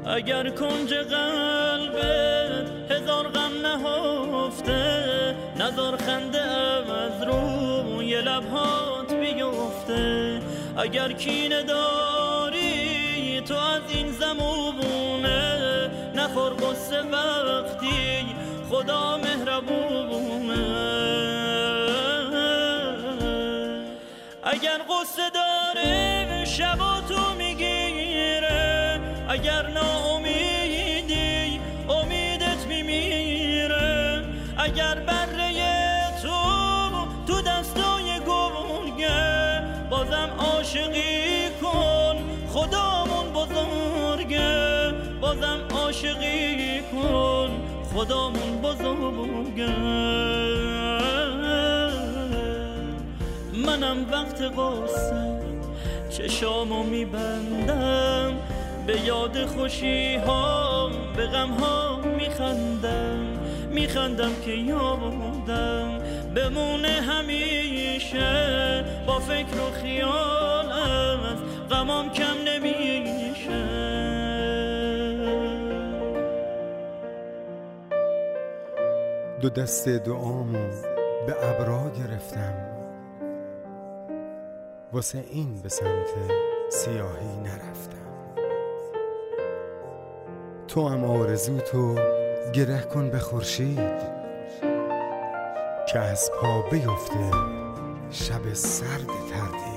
اگر کنج قلبت هزار غم نهفته، نزار خنده از روی لبهات بیفته. اگر کینه داری تو از این زمونه، نخور قصه وقتی خدا مهربونه. اگر قصه داره شباتو میگیره، اگر ناامیدی امیدت میمیره. اگر بره تو دستای گرگه، بازم عاشقی کن خدامون بزرگه. بازم عاشقی کن خدامون بزرگه. منم وقت قصه چشامو میبندم، به یاد خوشی ها به غم ها میخندم که یادم بمونه همیشه. با فکر و خیال از غمام کم نمیشه. دو دست دعامو به ابرا گرفتم، واسه این به سمت سیاهی نرفتم. تو هم آرزوتو گره کن به خورشید، که از پا بیفته شب سرد تردید.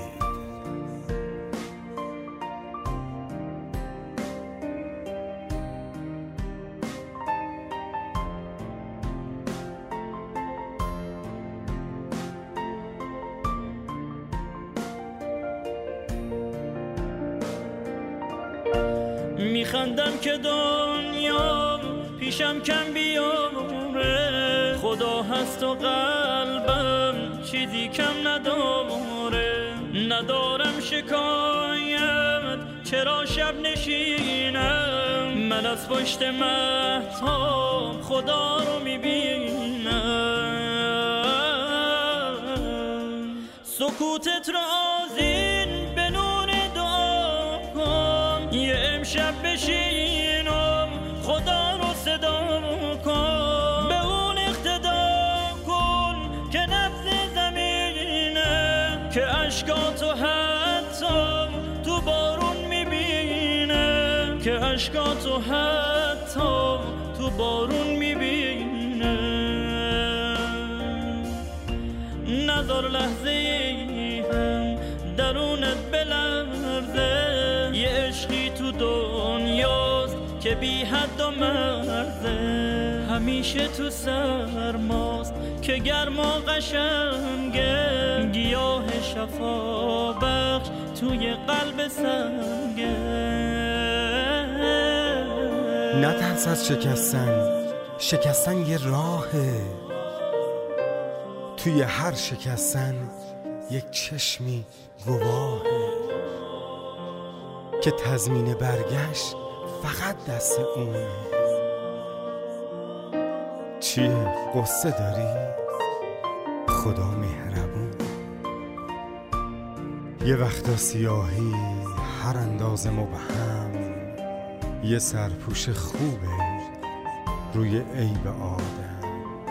میخندم که دنیا پیشم کم بیاره، خدا هست و قلبم چیزی کم نداره. ندارم شکایت چرا شب نشینم، من از پشت مهتاب خدا رو میبینم. سکوتت را آذین به نور دعا کن، یه امشب بشینم خدا رو صدا کن. به اون اقتدا کن که نبض زمینه، که عشقاتو حتی تو بارون میبینه. که عشقاتو حتی تو بارون میبینه. نذار لحظه ای هم درونت بلرزه، یه عشقی تو دنیاست که بی حد و مرزه. همیشه تو سرماست که گرم و قشنگه، گیاه شفا بخش توی قلب سنگه. نترس از شکستن یه راهه، توی هر شکستن یک چشمی گواهه، که تضمین برگشت فقط دست اونه. چیه قصه داری؟ خدا مهربون. یه وقتا سیاهی هر اندازه مبهم، یه سرپوش خوبه روی عیب آدم.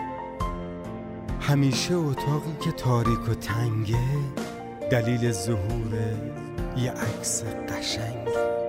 همیشه اتاقی که تاریک و تنگه، دلیل ظهور یه عکس قشنگ.